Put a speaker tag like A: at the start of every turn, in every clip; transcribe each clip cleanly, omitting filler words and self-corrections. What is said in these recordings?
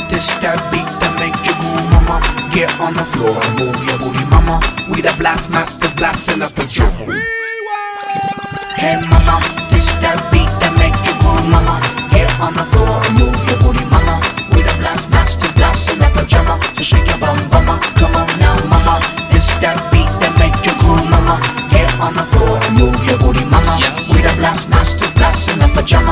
A: this that beat that make you move, mama. Get on the floor and move your booty, mama. We the blast masters blasting up the drum. Hey mama, this that beat that make you move, mama. Get on the floor and move your booty, mama. We the blast masters blasting up the drum. So shake your bum, mama. Come on now, mama. This that beat that make you groove, mama. Get on the floor and move your booty, mama. We the blast masters blasting up the drum.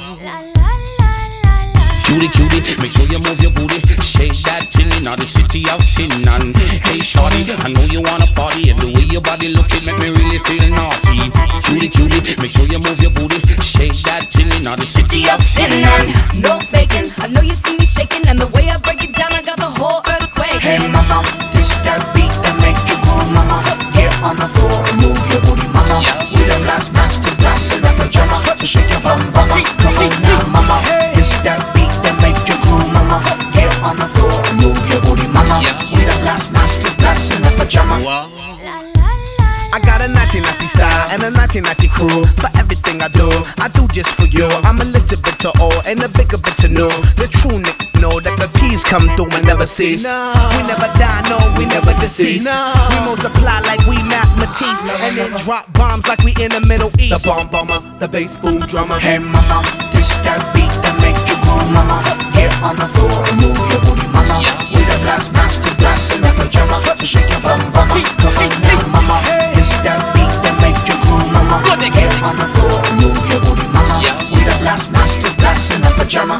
B: Cutie, cutie, make sure you move your booty. Shake that till in the city of sin. And hey shorty, I know you wanna party. And the way your body looking make me really feel naughty. Cutie, cutie, make sure you move your booty. Shake that till in the city of sin.
C: And no faking, I know you see me shaking. And the way I break it down, I got the whole earthquake.
A: Hey mama, this that beat that make you groove, mama. Get on the floor and move your booty, mama. We the blast masters blasting up the drama. So shake your bum, mama. Come on now, mama. This that beat that make you groove, mama. Get on the floor and move your booty, mama. We the blast masters blasting up the drama.
D: I got a 1990 style and a 1990 crew. For everything I do just for you. I'm a little bit to old and a bigger bit to new. The true nigga know that the peace come through and never cease. We never die, no, we never decease. We multiply like we mathematics and then drop bombs like we in the Middle East. The bomb bomber, the bass boom drummer.
A: Hey mama, this that beat that make you groove, mama. Get on the floor and move your booty, mama. We the blast masters blasting up the drama. So shake your bum, mama. Come on now, mama. This that beat that make you groove, mama. Get on the floor and move your booty, mama. We the blast masters blasting up the drama.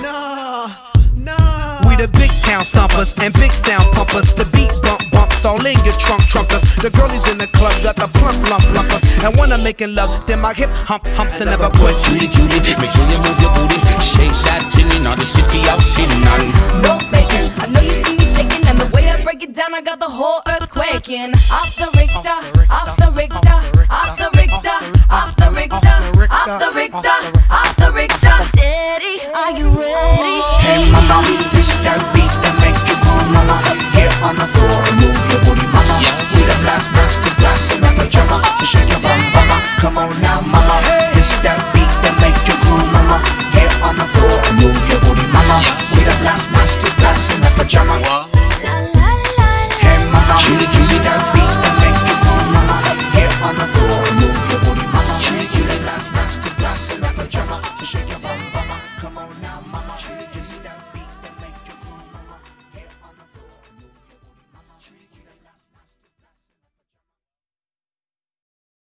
D: We the big town stompers and big sound pumpers. The beat bumps all in your trunkers. The girlies in the club got the plump lumpers. And when I'm making love, then my hip humps and never quit.
B: Cutie, cutie, make sure you move your booty. Shake that till in the city of sin.
C: No faking, I know you see me shaking. And the way I break it down, I got the whole earth quaking. Off the Richter, off the Richter, off the Richter, off the Richter, off the Richter, off the Richter. Steady, are you ready?
A: Hey mama, this that beat that make you groove, mama. Get on the floor and move your booty.